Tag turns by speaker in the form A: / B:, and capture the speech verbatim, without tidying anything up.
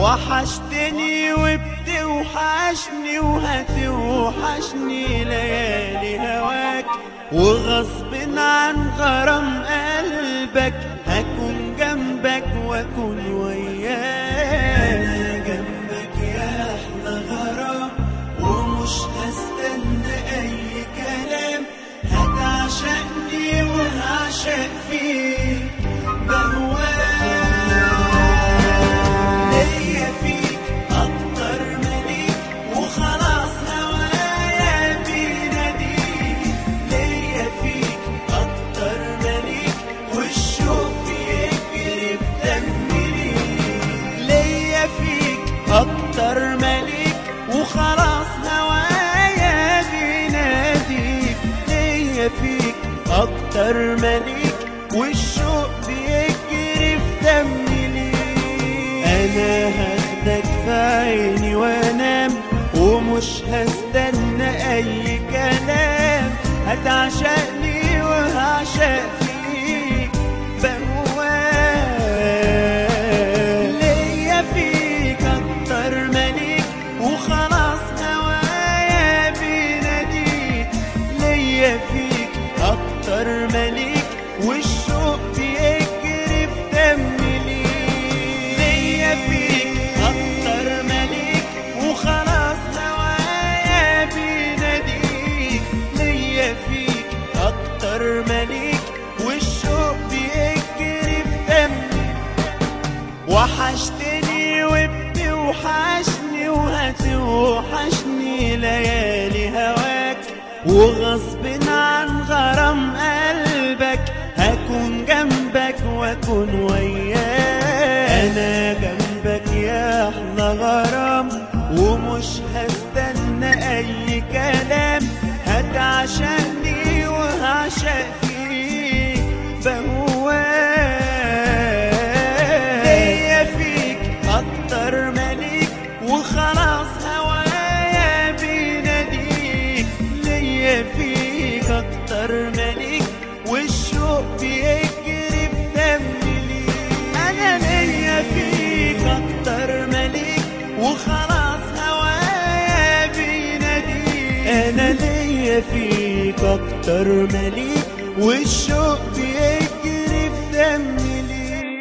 A: وحشتني وبتوحشني وهتوحشني ليالي هواك، وغصب عن غرام قلبك هكون جنبك واكون وياك. انا جنبك يا احلى غرام ومش هستنى اي كلام، هتعشقني وهعشق فيك بهواك. ليا فيك اكتر مليك وخلاص هوايا بيناديك، ليا فيك اكتر مليك والشوق بيجري في دمي ليك، ليا فيك اكتر مليك وخلاص هوايا بيناديك، ليا فيك اكتر مليك والشوق بيجري في دمي ليك. انا هاخدك في عيني وانام ومش هستنى اي كلام، هتعشقني وهعشق فيك بهواك. ليا فيك اكتر مليك وخلاص هوايا بيناديك، ليا فيك اكتر مليك والشوق بيجري في دمي ليك، ليا فيك اكتر مليك وخلاص هوايا بيناديك، ليا فيك اكتر مليك والشوق بيجري في دمي. وحشتني وبتوحشني وهتوحشني ليالي هواك، وغصب عن غرام قلبك هكون جنبك واكون وياك. انا جنبك يا احلى غرام ومش هستنى اي كلام، هتعشقني وهعشق فيك بهواك. ليا فيك اكتر مليك وخلاص هوايا بيناديك، ليا فيك اكتر مليك والشوق بيجري في دمي ليك. انا ليا فيك اكتر مليك وخلاص هوايا بيناديك، انا ليا فيك اكتر مليك والشوق بيجري